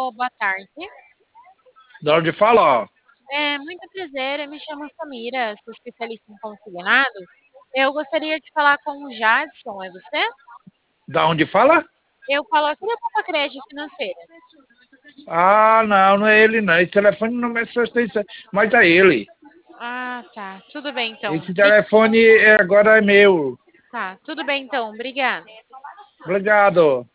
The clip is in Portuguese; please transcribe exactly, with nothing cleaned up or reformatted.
Alô, boa tarde. Da onde fala, ó? É, muito prazer, eu me chamo Samira, sou especialista em consignado. Eu gostaria de falar com o Jadson, é você? Da onde fala? Eu falo aqui da Copa Crédito Financeira. Ah, não, não é ele não. Esse telefone não é sua extensão, mas é ele. Ah, tá. Tudo bem então. Esse Bri- telefone é- agora é meu. Tá, tudo bem então. Obrigada. Obrigado.